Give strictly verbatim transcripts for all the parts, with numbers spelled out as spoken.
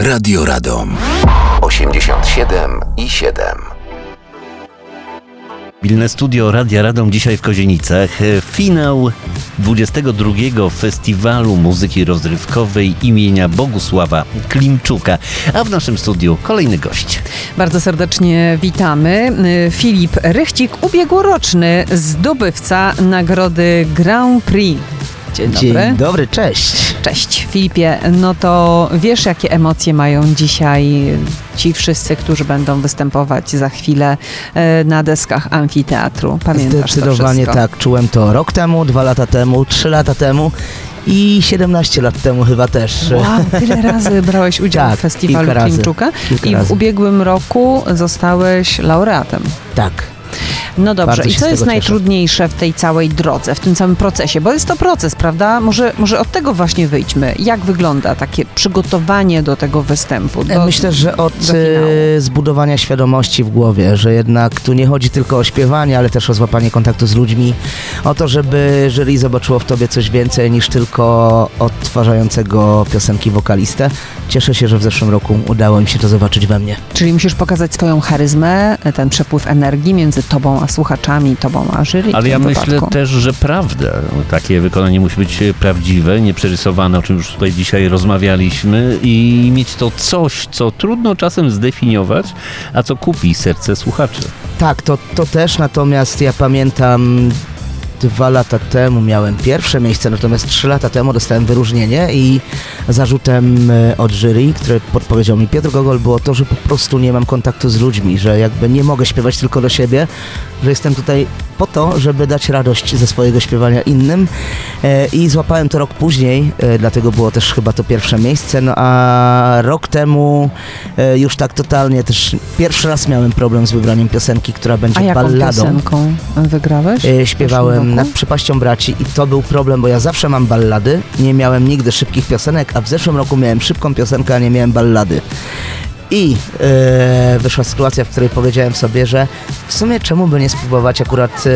Radio Radom osiemdziesiąt siedem i siedem. Mobilne studio Radia Radom dzisiaj w Kozienicach. Finał dwudziestego drugiego Festiwalu Muzyki Rozrywkowej imienia Bogusława Klimczuka. A w naszym studiu kolejny gość. Bardzo serdecznie witamy. Filip Rychcik, ubiegłoroczny zdobywca nagrody Grand Prix. Dzień dobry. Dzień dobry, cześć. Cześć Filipie. No to wiesz, jakie emocje mają dzisiaj ci wszyscy, którzy będą występować za chwilę na deskach amfiteatru. Pamiętasz Zdecydowanie to tak. Czułem to rok temu, dwa lata temu, trzy lata temu i siedemnaście lat temu chyba też. Wow, tyle razy brałeś udział tak, w festiwalu kilka Klimczuka kilka i w razy. ubiegłym roku zostałeś laureatem. Tak. No dobrze, Bardzo i się co z jest tego najtrudniejsze w tej całej drodze, w tym całym procesie? Bo jest to proces, prawda? Może, może od tego właśnie wyjdźmy. Jak wygląda takie przygotowanie do tego występu? Do, Myślę, że od do finału? e, zbudowania świadomości w głowie, że jednak tu nie chodzi tylko o śpiewanie, ale też o złapanie kontaktu z ludźmi, o to, żeby jury zobaczyło w tobie coś więcej niż tylko odtwarzającego piosenki wokalistę. Cieszę się, że w zeszłym roku udało im się to zobaczyć we mnie. Czyli musisz pokazać swoją charyzmę, ten przepływ energii między tobą a słuchaczami, tobą a jury. Ale w ja tym myślę wypadku. też, że prawda. Takie wykonanie musi być prawdziwe, nieprzerysowane, o czym już tutaj dzisiaj rozmawialiśmy, i mieć to coś, co trudno czasem zdefiniować, a co kupi serce słuchaczy. Tak, to, to też, natomiast ja pamiętam dwa lata temu miałem pierwsze miejsce, natomiast trzy lata temu dostałem wyróżnienie i zarzutem od jury, które podpowiedział mi Piotr Gogol, było to, że po prostu nie mam kontaktu z ludźmi, że jakby nie mogę śpiewać tylko do siebie, że jestem tutaj po to, żeby dać radość ze swojego śpiewania innym, e, i złapałem to rok później, e, dlatego było też chyba to pierwsze miejsce, no a rok temu e, już tak totalnie też pierwszy raz miałem problem z wybraniem piosenki, która będzie A jaką balladą. piosenką wygrałeś? E, Śpiewałem roku? nad Przepaścią Braci i to był problem, bo ja zawsze mam ballady, nie miałem nigdy szybkich piosenek, a w zeszłym roku miałem szybką piosenkę, a nie miałem ballady. I e, wyszła sytuacja, w której powiedziałem sobie, że w sumie czemu by nie spróbować akurat e,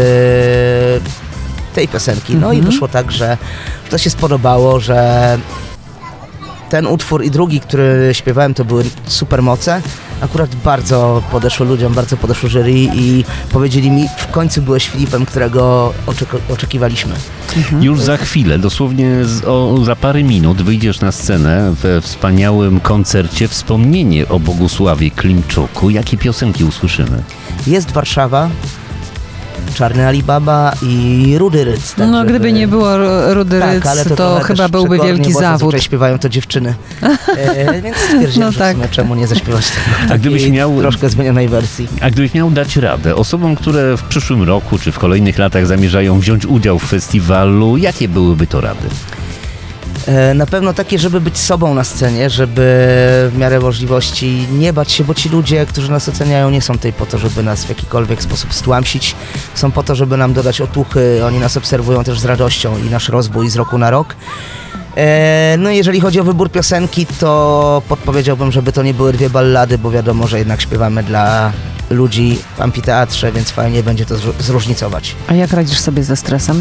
tej piosenki. No Mhm. i wyszło tak, że to się spodobało, że ten utwór i drugi, który śpiewałem, to były super moce. Akurat bardzo podeszły ludziom, bardzo podeszły jury i powiedzieli mi, w końcu byłeś Filipem, którego oczek- oczekiwaliśmy. Mhm. Już za chwilę, dosłownie z, o, za parę minut wyjdziesz na scenę we wspaniałym koncercie Wspomnienie o Bogusławie Klimczuku. Jakie piosenki usłyszymy? Jest Warszawa, Czarny Alibaba i Rudy Ryc. tak No, żeby- gdyby nie było Ru- Rudy Tak, Ryc, ale to, to, trochę chyba też byłby przekornie, wielki bo zawód. zazwyczaj śpiewają to dziewczyny. E, więc stwierdziłem, No że tak. w sumie czemu nie zaśpiewać tego. A gdybyś Takiej miał- troszkę zmienionej wersji. A gdybyś miał dać radę osobom, które w przyszłym roku czy w kolejnych latach zamierzają wziąć udział w festiwalu, jakie byłyby to rady? E, na pewno takie, żeby być sobą na scenie, żeby w miarę możliwości nie bać się, bo ci ludzie, którzy nas oceniają, nie są tutaj po to, żeby nas w jakikolwiek sposób stłamsić. Są po to, żeby nam dodać otuchy. Oni nas obserwują też z radością i nasz rozwój z roku na rok. E, no i jeżeli chodzi o wybór piosenki, to podpowiedziałbym, żeby to nie były dwie ballady, bo wiadomo, że jednak śpiewamy dla ludzi w amfiteatrze, więc fajnie będzie to zru- zróżnicować. A jak radzisz sobie ze stresem?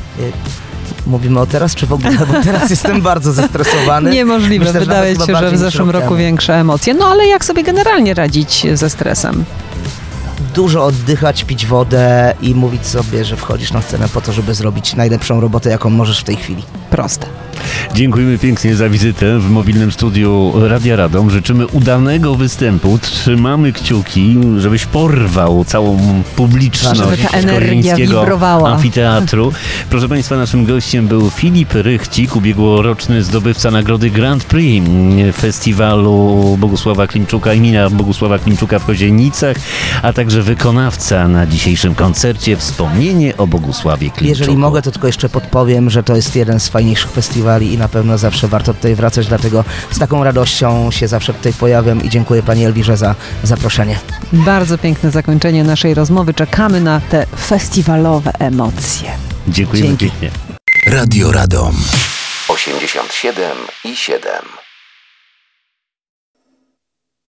Mówimy o teraz, czy w ogóle? Bo teraz jestem bardzo zestresowany. Niemożliwe. Myślę, że Wydaje nawet ci chyba się, że w bardziej niż zeszłym rok roku temu. większe emocje. No ale jak sobie generalnie radzić ze stresem? Dużo oddychać, pić wodę i mówić sobie, że wchodzisz na scenę po to, żeby zrobić najlepszą robotę, jaką możesz w tej chwili. Proste. Dziękujemy pięknie za wizytę w mobilnym studiu Radia Radom. Życzymy udanego występu. Trzymamy kciuki, żebyś porwał całą publiczność Żeby ta z energia Kozienickiego wibrowała. amfiteatru. Proszę Państwa, naszym gościem był Filip Rychcik, ubiegłoroczny zdobywca nagrody Grand Prix Festiwalu Bogusława Klimczuka, imienia Bogusława Klimczuka w Kozienicach, a także wykonawca na dzisiejszym koncercie Wspomnienie o Bogusławie Klimczuku. Jeżeli mogę, to tylko jeszcze podpowiem, że to jest jeden z fajniejszych festiwali i na pewno zawsze warto tutaj wracać, dlatego z taką radością się zawsze tutaj pojawiam i dziękuję Pani Elwirze za zaproszenie. Bardzo piękne zakończenie naszej rozmowy. Czekamy na te festiwalowe emocje. Dziękujemy Dzięki. pięknie. Radio Radom osiemdziesiąt siedem i siedem.